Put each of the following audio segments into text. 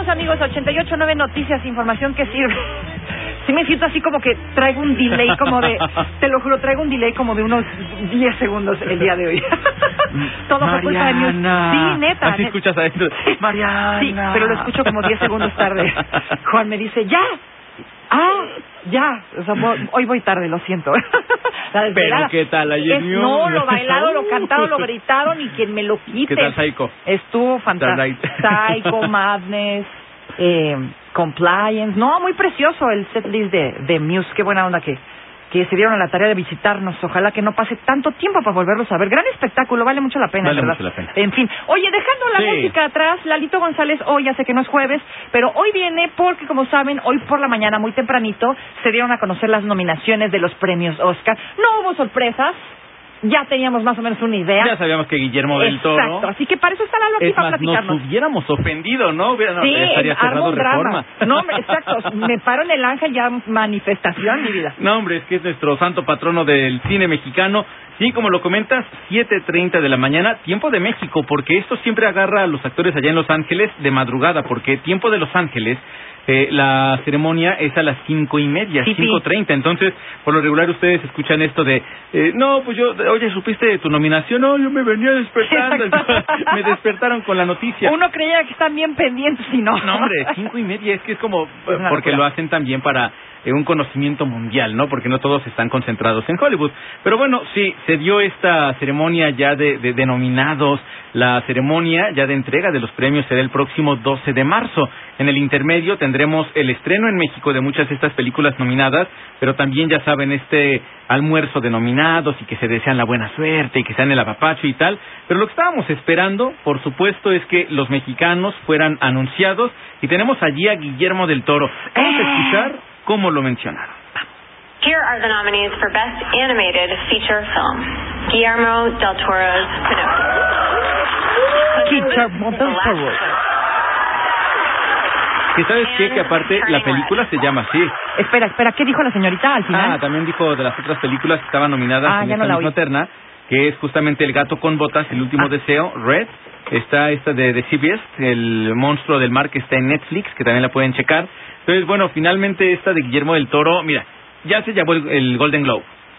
Regresamos, amigos, 88.9 Noticias, información que sirve. Sí me siento así como que traigo un delay como de, te lo juro, traigo un delay como de unos 10 segundos el día de hoy. Todo fue culpa de News. Sí, neta. Así escuchas adentro. Mariana. Sí, pero lo escucho como 10 segundos tarde. Juan me dice, ¡ya! Ya. O sea, hoy voy tarde, lo siento. Pero ¿qué tal ayer? No, lo bailado, lo cantado, lo gritado, ni quien me lo quite. ¿Qué tal, Psycho? Estuvo fantástico. Psycho, Madness, Compliance. No, muy precioso el setlist de Muse. Qué buena onda que se dieron a la tarea de visitarnos. Ojalá que no pase tanto tiempo para volverlos a ver. Gran espectáculo, vale mucho la pena, vale, ¿verdad? Mucho la pena. En fin, oye, dejando la música atrás, Lalito González, hoy ya sé que no es jueves, pero hoy viene porque, como saben, hoy por la mañana, muy tempranito, se dieron a conocer las nominaciones de los premios Oscar. No hubo sorpresas. Ya teníamos más o menos una idea. Ya sabíamos que Guillermo del Toro... Exacto, así que para eso está Lalo aquí para platicarnos. Nos hubiéramos ofendido, ¿no? Sí, estaría cerrado Reforma. No, hombre, exacto. Me paro en el Ángel, ya manifestación, mi vida. No, hombre, es que es nuestro santo patrono del cine mexicano. Sí, como lo comentas, 7:30 de la mañana, tiempo de México, porque esto siempre agarra a los actores allá en Los Ángeles de madrugada, porque tiempo de Los Ángeles... la ceremonia es a las 5:30, 5:30. Entonces, por lo regular, ustedes escuchan esto de, no, pues oye, ¿supiste de tu nominación? No, yo me venía despertando. Me despertaron con la noticia. Uno creía que están bien pendientes y no. No, hombre, 5:30, es que es como, porque lo hacen también para un conocimiento mundial, ¿no? Porque no todos están concentrados en Hollywood. Pero bueno, sí, se dio esta ceremonia ya de nominados. La ceremonia ya de entrega de los premios será el próximo 12 de marzo. En el intermedio tendremos el estreno en México de muchas de estas películas nominadas, pero también, ya saben, este almuerzo de nominados y que se desean la buena suerte y que sean el apapacho y tal. Pero lo que estábamos esperando, por supuesto, es que los mexicanos fueran anunciados, y tenemos allí a Guillermo del Toro. Vamos a escuchar cómo lo mencionaron. Here are the nominees for Best Animated Feature Film. Guillermo del Toro's Pinocchio. Guillermo del Toro. ¿Que sabes qué? Que aparte la película se llama así. Espera, ¿qué dijo la señorita al final? También dijo de las otras películas que estaban nominadas en esta misma terna, que es justamente El gato con botas, El último deseo, Red. Está esta de CBS, El monstruo del mar, que está en Netflix, que también la pueden checar. Entonces, bueno, finalmente esta de Guillermo del Toro, mira, ya se llevó el Golden Globe,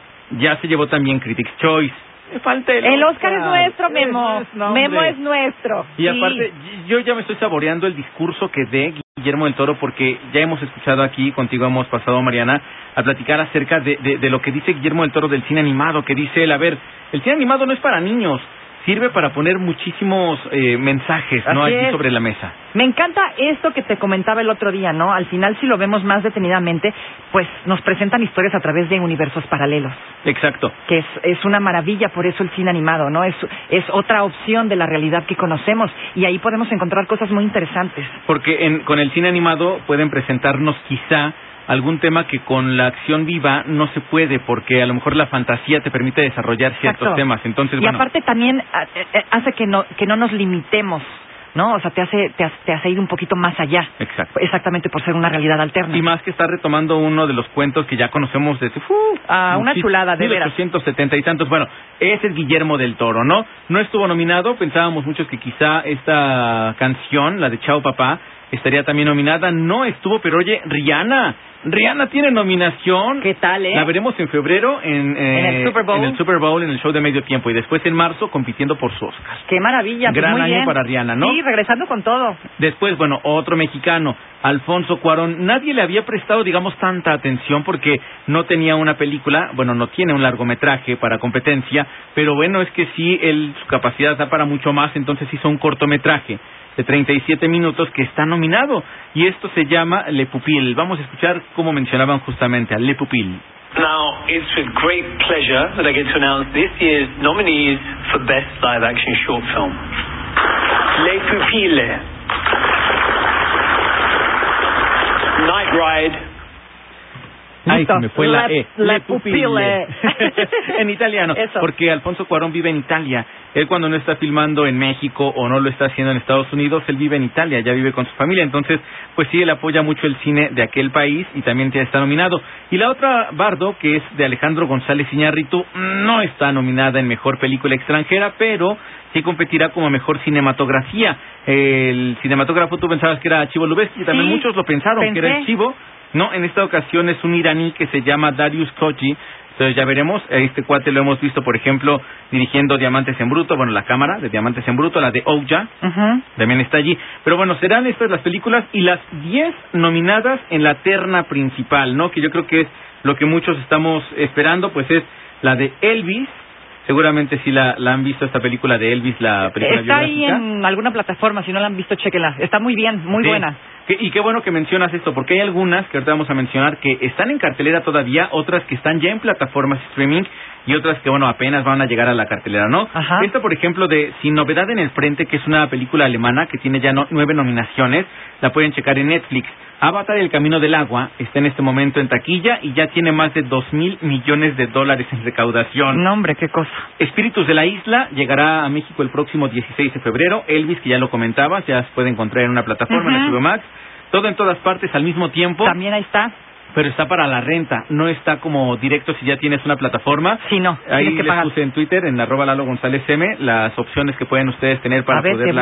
ya se llevó también Critics' Choice. Me falta el Oscar es nuestro, Memo. Memo es nuestro. Y aparte, yo ya me estoy saboreando el discurso que dé Guillermo del Toro, porque ya hemos escuchado aquí, contigo hemos pasado, Mariana, a platicar acerca de lo que dice Guillermo del Toro del cine animado, que dice él, a ver, el cine animado no es para niños, sirve para poner muchísimos mensajes, ¿no? Allí sobre la mesa. Me encanta esto que te comentaba el otro día, ¿no? Al final, si lo vemos más detenidamente, pues nos presentan historias a través de universos paralelos. Exacto. Que es una maravilla, por eso el cine animado, ¿no? Es otra opción de la realidad que conocemos, y ahí podemos encontrar cosas muy interesantes. Porque con el cine animado pueden presentarnos quizá algún tema que con la acción viva no se puede, porque a lo mejor la fantasía te permite desarrollar ciertos temas. Entonces, y aparte también hace que no nos limitemos, ¿no? O sea, te hace ir un poquito más allá. Exacto. Exactamente, por ser una realidad alterna. Y más que está retomando uno de los cuentos que ya conocemos desde... una chulada, de veras. 1870 y tantos. Bueno, ese es Guillermo del Toro, ¿no? No estuvo nominado, pensábamos muchos que quizá esta canción, la de Chao Papá, estaría también nominada. No estuvo, pero oye, Rihanna tiene nominación. ¿Qué tal, La veremos en febrero en el Super Bowl. En el Super Bowl, en el show de medio tiempo, y después en marzo compitiendo por su Oscar. ¡Qué maravilla! Gran muy año bien para Rihanna, ¿no? Sí, regresando con todo. Después, bueno, otro mexicano, Alfonso Cuarón. Nadie le había prestado, digamos, tanta atención porque no tenía una película, bueno, no tiene un largometraje para competencia, pero bueno, es que sí, su capacidad da para mucho más, entonces hizo un cortometraje de 37 minutos que está nominado, y esto se llama Le Pupil. Vamos a escuchar cómo mencionaban justamente a Le Pupil. Now, it's with great pleasure that I get to announce this year's nominees for Best Live Action Short Film. Le Pupil, Night Ride, Ay, se me fue la E. Le pupille. En italiano. Eso. Porque Alfonso Cuarón vive en Italia. Él cuando no está filmando en México o no lo está haciendo en Estados Unidos, él vive en Italia, ya vive con su familia. Entonces, pues sí, él apoya mucho el cine de aquel país y también ya está nominado. Y la otra, Bardo, que es de Alejandro González Iñárritu, no está nominada en Mejor Película Extranjera, pero sí competirá como Mejor Cinematografía. El cinematógrafo, tú pensabas que era Chivo Lubezki, y también muchos lo pensaron que era el Chivo. No, en esta ocasión es un iraní que se llama Darius Khoshy. Entonces ya veremos, este cuate lo hemos visto, por ejemplo, dirigiendo Diamantes en Bruto, bueno, la cámara de Diamantes en Bruto, la de Ouya, también está allí. Pero bueno, serán estas las películas y las 10 nominadas en la terna principal, ¿no? Que yo creo que es lo que muchos estamos esperando, pues es la de Elvis. Seguramente sí la han visto, esta película de Elvis, la película está biográfica. ahí en alguna plataforma, si no la han visto, chéquenla. Está muy bien, muy buena. Y qué bueno que mencionas esto, porque hay algunas que ahorita vamos a mencionar que están en cartelera todavía, otras que están ya en plataformas streaming y otras que, bueno, apenas van a llegar a la cartelera, ¿no? Ajá. Esta, por ejemplo, de Sin Novedad en el Frente, que es una película alemana que tiene ya 9 nominaciones, la pueden checar en Netflix. Avatar, El Camino del Agua, está en este momento en taquilla y ya tiene más de $2,000 millones en recaudación. No, hombre, qué cosa. Espíritus de la Isla llegará a México el próximo 16 de febrero. Elvis, que ya lo comentabas, ya se puede encontrar en una plataforma, en HBO Max. Todo en todas partes al mismo tiempo. También ahí está. Pero está para la renta, no está como directo si ya tienes una plataforma. Sí, no. Ahí les puse en Twitter, en @LaloGonzálezM, las opciones que pueden ustedes tener para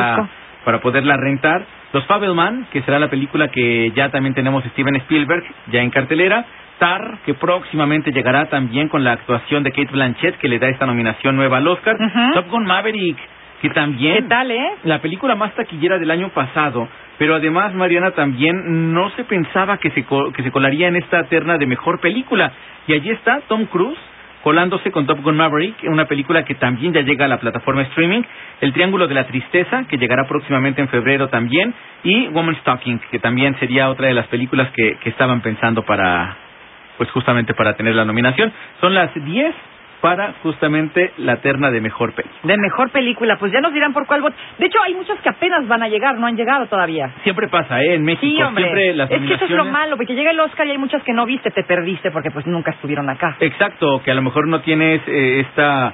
poderla rentar. Los Fabelman, que será la película que ya también tenemos Steven Spielberg, ya en cartelera. Tar, que próximamente llegará también con la actuación de Cate Blanchett, que le da esta nominación nueva al Oscar. Top Gun Maverick, que también... ¿Qué tal, La película más taquillera del año pasado, pero además, Mariana, también no se pensaba que se colaría en esta terna de mejor película. Y allí está Tom Cruise, colándose con Top Gun Maverick, una película que también ya llega a la plataforma streaming. El Triángulo de la Tristeza, que llegará próximamente en febrero también. Y Woman's Talking, que también sería otra de las películas que estaban pensando pues justamente para tener la nominación. Son las 10 para justamente la terna de mejor película. De mejor película, pues ya nos dirán por cuál voto. De hecho, hay muchas que apenas van a llegar, no han llegado todavía. Siempre pasa, en México. Sí, hombre. Siempre las es que eso es lo nominaciones... malo, porque llega el Oscar y hay muchas que no viste, te perdiste porque pues nunca estuvieron acá. Exacto, que a lo mejor no tienes esta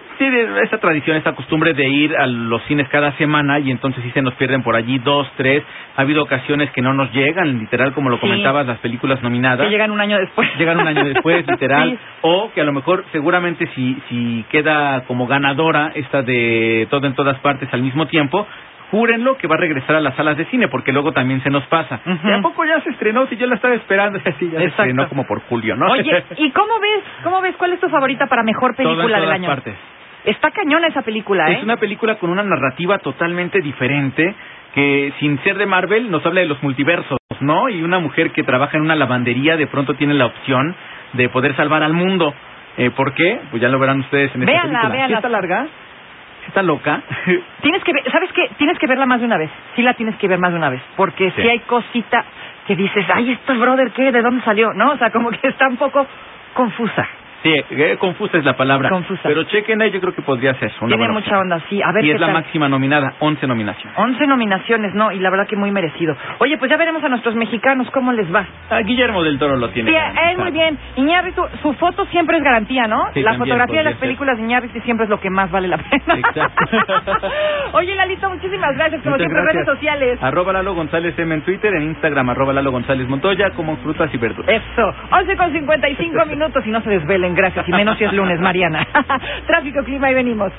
tradición, esta costumbre de ir a los cines cada semana y entonces sí se nos pierden por allí 2, 3. Ha habido ocasiones que no nos llegan, literal, como lo comentabas, las películas nominadas. Que llegan un año después. Llegan un año después, literal. Sí. O que a lo mejor, seguramente, si queda como ganadora esta de Todo en Todas Partes al mismo tiempo, júrenlo que va a regresar a las salas de cine, porque luego también se nos pasa. ¿Y a poco ya se estrenó? Si yo la estaba esperando, así ya se estrenó como por julio, ¿no? Oye, ¿y cómo ves cuál es tu favorita para mejor película del año? Partes. Está cañona esa película, Es una película con una narrativa totalmente diferente, que sin ser de Marvel nos habla de los multiversos, ¿no? Y una mujer que trabaja en una lavandería de pronto tiene la opción de poder salvar al mundo. ¿Por qué? Pues ya lo verán ustedes en esta película. Véanla. ¿Sí está larga? ¿Está loca? Tienes que ver, ¿sabes qué? Tienes que verla más de una vez. Sí la tienes que ver más de una vez, porque sí hay cosita que dices, ay, esto, brother, ¿qué? ¿De dónde salió? ¿No? O sea, como que está un poco confusa. Sí, confusa es la palabra. Confusa. Pero chequenla, yo creo que podría ser una Tiene buena mucha opción. onda, sí. A ver y qué es la tal. máxima nominada, 11 nominaciones. 11 nominaciones, ¿no? Y la verdad que muy merecido. Oye, pues ya veremos a nuestros mexicanos cómo les va. Guillermo del Toro lo tiene. Sí, muy bien. Iñárritu, su foto siempre es garantía, ¿no? Sí, la también fotografía de las podría películas de Iñárritu siempre es lo que más vale la pena. Exacto. Oye, Lalito, muchísimas gracias. Como Muchas siempre, gracias. redes sociales. @LaloGonzálezM en Twitter, en Instagram, @LaloGonzálezMontoya, como frutas y verduras. Eso, 11:55 minutos y no se desvelen, gracias. Y menos si es lunes, Mariana. Tráfico, clima y venimos.